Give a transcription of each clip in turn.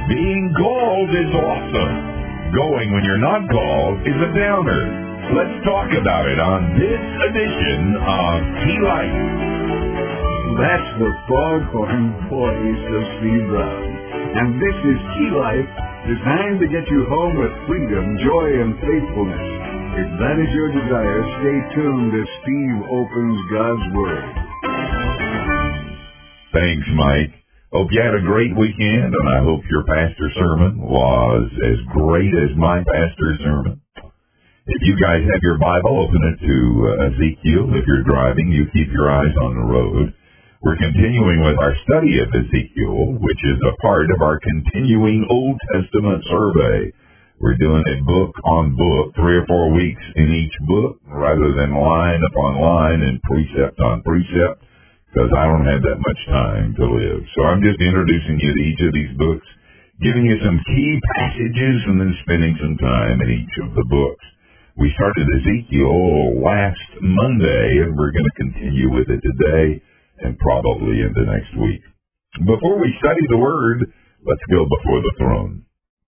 Being called is awesome. Going when you're not called is a downer. Let's talk about it on this edition of Key Life. That's the foghorn voice of Steve Brown. And this is Key Life, designed to get you home with freedom, joy, and faithfulness. If that is your desire, stay tuned as Steve opens God's Word. Thanks, Mike. Hope you had a great weekend, and I hope your pastor's sermon was as great as my pastor's sermon. If you guys have your Bible, open it to Ezekiel. If you're driving, you keep your eyes on the road. We're continuing with our study of Ezekiel, which is a part of our continuing Old Testament survey. We're doing it book on book, 3 or 4 weeks in each book, rather than line upon line and precept on precept, because I don't have that much time to live. So I'm just introducing you to each of these books, giving you some key passages, and then spending some time in each of the books. We started Ezekiel last Monday, and we're going to continue with it today and probably into next week. Before we study the Word, let's go before the throne.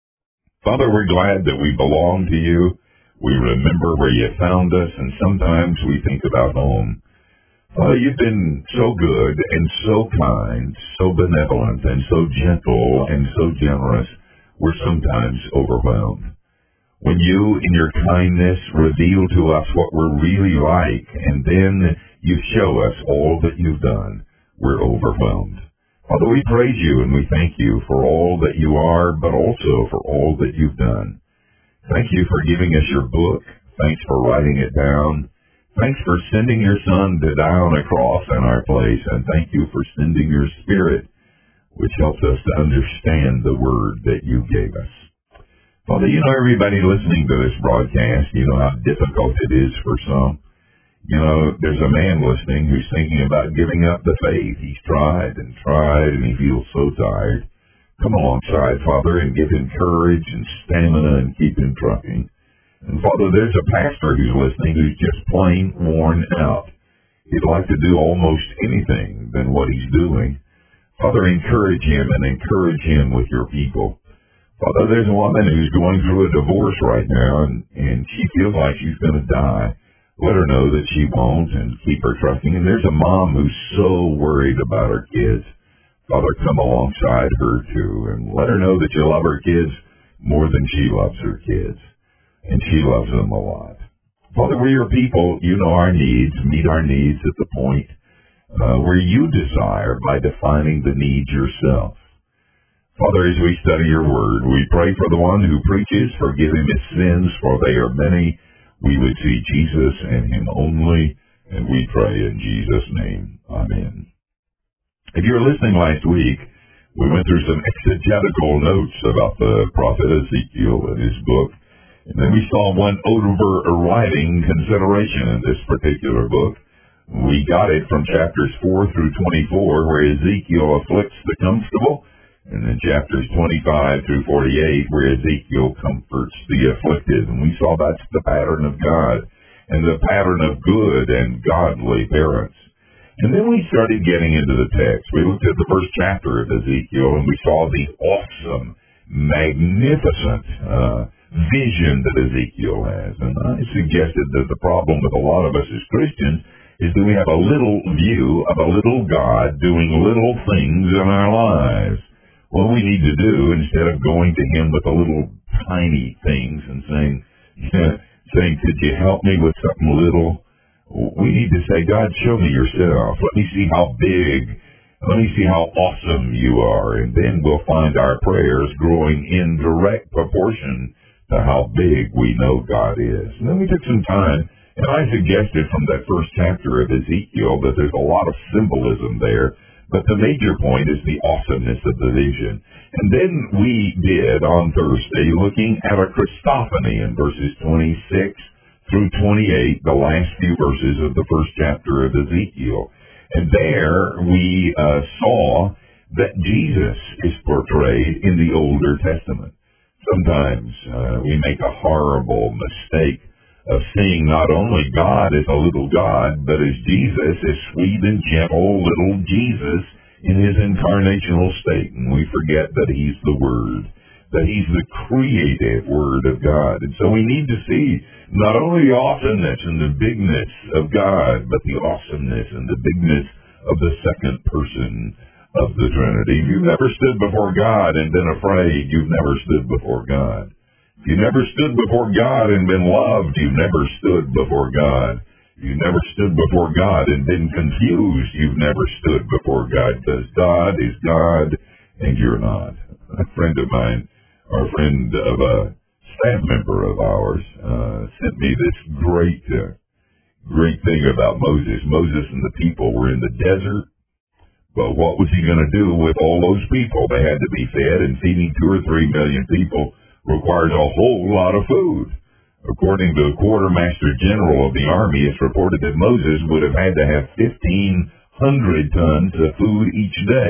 Father, we're glad that we belong to you. We remember where you found us, and sometimes we think about home. Father, you've been so good and so kind, so benevolent and so gentle and so generous, we're sometimes overwhelmed. When you, in your kindness, reveal to us what we're really like, and then you show us all that you've done, we're overwhelmed. Father, we praise you and we thank you for all that you are, but also for all that you've done. Thank you for giving us your book. Thanks for writing it down. Thanks for sending your Son to die on a cross in our place, and thank you for sending your Spirit, which helps us to understand the Word that you gave us. Father, you know everybody listening to this broadcast, you know how difficult it is for some. You know, there's a man listening who's thinking about giving up the faith. He's tried, and he feels so tired. Come alongside, Father, and give him courage and stamina and keep him trucking. And Father, there's a pastor who's listening who's just plain worn out. He'd like to do almost anything than what he's doing. Father, encourage him and encourage him with your people. Father, there's a woman who's going through a divorce right now, and she feels like she's going to die. Let her know that she won't and keep her trusting. And there's a mom who's so worried about her kids. Father, come alongside her too, and let her know that you love her kids more than she loves her kids. And she loves them a lot. Father, we're your people. You know our needs. Meet our needs at the point where you desire by defining the needs yourself. Father, as we study your word, we pray for the one who preaches, forgive him his sins, for they are many. We would see Jesus and him only, and we pray in Jesus' name. Amen. If you were listening last week, we went through some exegetical notes about the prophet Ezekiel and his book. And then we saw one overriding consideration in this particular book. We got it from chapters 4 through 24, where Ezekiel afflicts the comfortable, and then chapters 25 through 48, where Ezekiel comforts the afflicted. And we saw that's the pattern of God, and the pattern of good and godly parents. And then we started getting into the text. We looked at the first chapter of Ezekiel, and we saw the awesome, magnificent vision that Ezekiel has. And I suggested that the problem with a lot of us as Christians is that we have a little view of a little God doing little things in our lives. What we need to do, instead of going to him with the little tiny things and saying, could you help me with something little? We need to say, God, show me yourself. Let me see how big. Let me see how awesome you are. And then we'll find our prayers growing in direct proportion to how big we know God is. And then we took some time, and I suggested from that first chapter of Ezekiel that there's a lot of symbolism there, but the major point is the awesomeness of the vision. And then we did, on Thursday, looking at a Christophany in verses 26 through 28, the last few verses of the first chapter of Ezekiel. And there we saw that Jesus is portrayed in the Older Testament. Sometimes we make a horrible mistake of seeing not only God as a little God, but as Jesus, as sweet and gentle little Jesus in his incarnational state, and we forget that he's the Word, that he's the creative Word of God. And so we need to see not only the awesomeness and the bigness of God, but the awesomeness and the bigness of the second person of the Trinity. If you've never stood before God and been afraid, you've never stood before God. If you've never stood before God and been loved, you've never stood before God. If you've never stood before God and been confused, you've never stood before God, because God is God and you're not. A friend of mine, or a friend of a staff member of ours, sent me this great thing about Moses. Moses and the people were in the desert, but what was he going to do with all those people? They had to be fed, and feeding 2 or 3 million people requires a whole lot of food. According to the quartermaster general of the army, it's reported that Moses would have had to have 1,500 tons of food each day.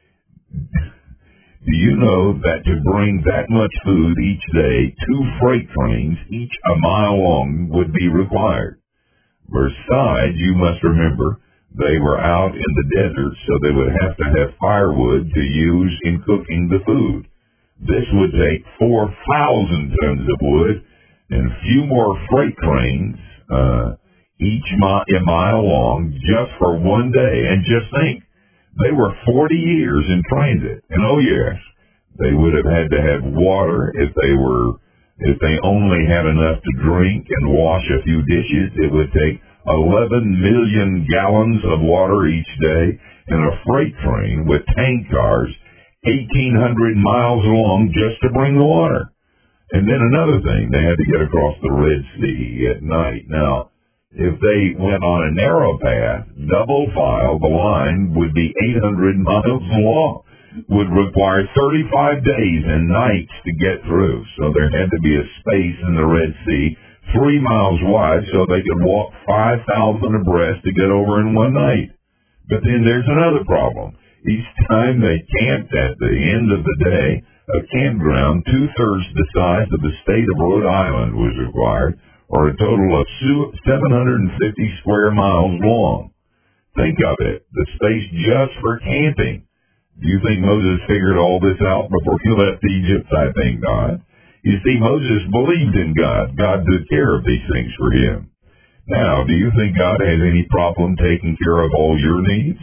Do you know that to bring that much food each day, 2 freight trains, each a mile long, would be required? Besides, you must remember, they were out in the desert, so they would have to have firewood to use in cooking the food. This would take 4,000 tons of wood and a few more freight trains, each a mile long, just for one day. And just think, they were 40 years in transit, and oh yes, they would have had to have water if they only had enough to drink and wash a few dishes. It would take 11 million gallons of water each day, and a freight train with tank cars 1,800 miles long just to bring the water. And then another thing, they had to get across the Red Sea at night. Now, if they went on a narrow path, double file, the line would be 800 miles long, would require 35 days and nights to get through. So there had to be a space in the Red Sea 3 miles wide so they could walk 5,000 abreast to get over in one night. But then there's another problem. Each time they camped at the end of the day, a campground 2/3 the size of the state of Rhode Island was required, or a total of 750 square miles long. Think of it, the space just for camping. Do you think Moses figured all this out before he left Egypt? I think not. You see, Moses believed in God. God took care of these things for him. Now, do you think God has any problem taking care of all your needs?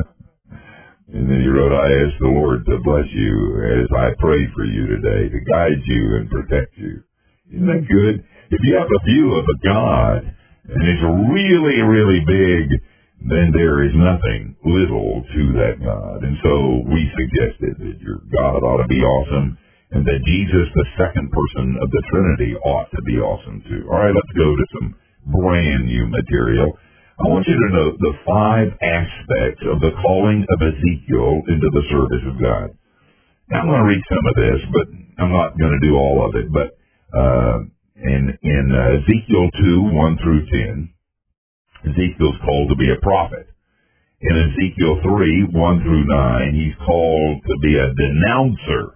And then he wrote, I ask the Lord to bless you as I pray for you today, to guide you and protect you. Isn't that good? If you have a view of a God, and it's really, really big, then there is nothing little to that God. And so we suggested that your God ought to be awesome, and that Jesus, the second person of the Trinity, ought to be awesome too. All right, let's go to some brand new material. I want you to note the 5 aspects of the calling of Ezekiel into the service of God. Now, I'm going to read some of this, but I'm not going to do all of it. But in Ezekiel 2, 1 through 10, Ezekiel's called to be a prophet. In Ezekiel 3, 1 through 9, he's called to be a denouncer.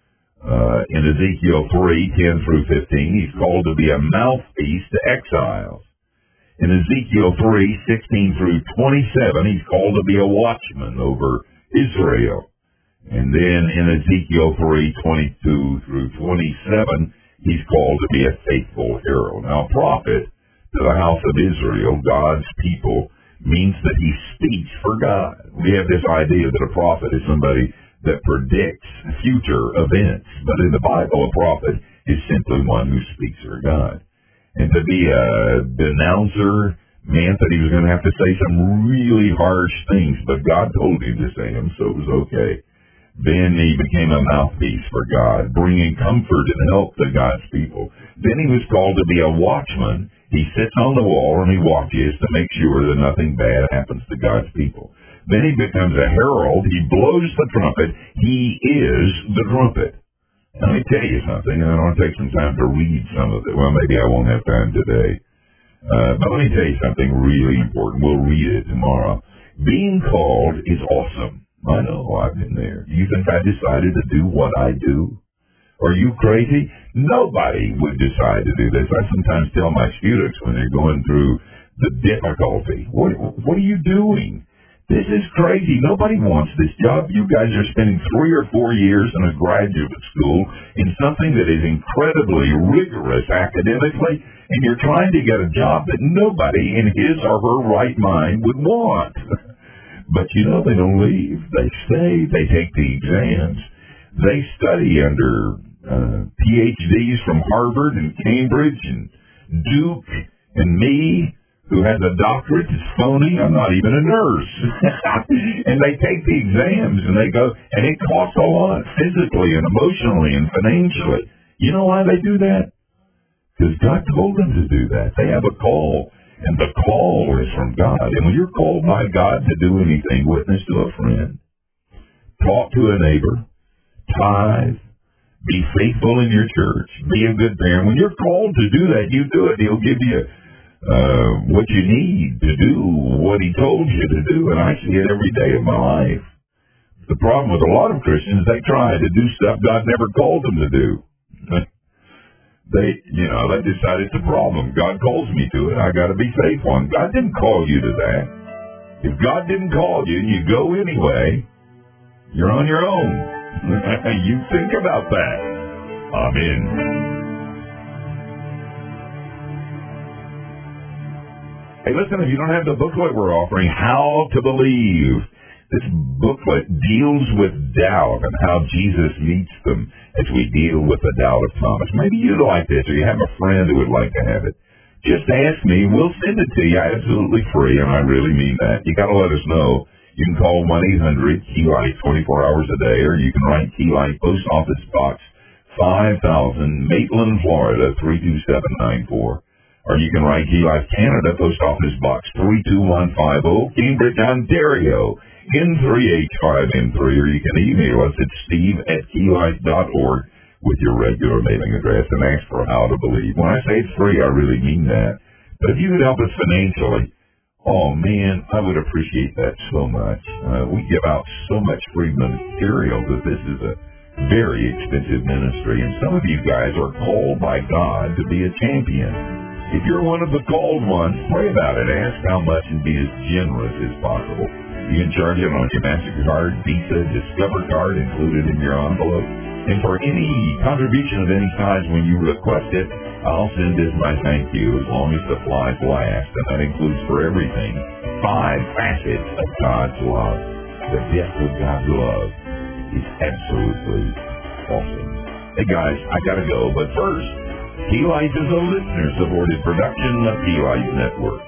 In Ezekiel 3, 10 through 15, he's called to be a mouthpiece to exiles. In Ezekiel 3, 16 through 27, he's called to be a watchman over Israel. And then in Ezekiel 3, 22 through 27, he's called to be a faithful herald. Now, prophet to the house of Israel, God's people, means that he speaks for God. We have this idea that a prophet is somebody that predicts future events. But in the Bible, a prophet is simply one who speaks for God. And to be a denouncer meant that he was going to have to say some really harsh things, but God told him to say them, so it was okay. Then he became a mouthpiece for God, bringing comfort and help to God's people. Then he was called to be a watchman. He sits on the wall and he watches to make sure that nothing bad happens to God's people. Then he becomes a herald. He blows the trumpet. He is the trumpet. Let me tell you something, and I want to take some time to read some of it. Well, maybe I won't have time today. But let me tell you something really important. We'll read it tomorrow. Being called is awesome. I know, I've been there. Do you think I decided to do what I do? Are you crazy? Nobody would decide to do this. I sometimes tell my students when they're going through the difficulty, what are you doing? This is crazy. Nobody wants this job. You guys are spending 3 or 4 years in a graduate school in something that is incredibly rigorous academically, and you're trying to get a job that nobody in his or her right mind would want. But they don't leave. They stay. They take the exams. They study under PhDs from Harvard and Cambridge and Duke and me, who has a doctorate, is phony. I'm not even a nurse. And they take the exams, and they go, and it costs a lot physically and emotionally and financially. You know why they do that? Because God told them to do that. They have a call, and the call is from God. And when you're called by God to do anything, witness to a friend, talk to a neighbor, tithe, be faithful in your church, be a good parent. When you're called to do that, you do it. He'll give you what you need to do what he told you to do, and I see it every day of my life. The problem with a lot of Christians, they try to do stuff God never called them to do. They decide it's a problem. God calls me to it. I got to be faithful. And God didn't call you to that. If God didn't call you and you go anyway, you're on your own. You think about that. Amen. Hey, listen, if you don't have the booklet we're offering, How to Believe, this booklet deals with doubt and how Jesus meets them as we deal with the doubt of Thomas. Maybe you'd like this, or you have a friend who would like to have it. Just ask me. We'll send it to you absolutely free, and I really mean that. You got to let us know. You can call 1-800-KEY-LIGHT 24 hours a day, or you can write Key Light, Post Office Box 5000, Maitland, Florida 32794. Or you can write Key Life Canada, Post Office Box 32150, Cambridge, Ontario, N3H5N3, or you can email us at steve@keylife.org with your regular mailing address and ask for How to Believe. When I say it's free, I really mean that. But if you could help us financially, oh man, I would appreciate that so much. We give out so much free material that this is a very expensive ministry, and some of you guys are called by God to be a champion. If you're one of the called ones, pray about it. Ask how much and be as generous as possible. You can charge it on your MasterCard, Visa, Discover card included in your envelope. And for any contribution of any size when you request it, I'll send as my thank you as long as the flies last. And that includes for everything 5 facets of God's love. The depth of God's love is absolutely awesome. Hey guys, I gotta go, but first, Key Life is a listener-supported production of Key Life Network.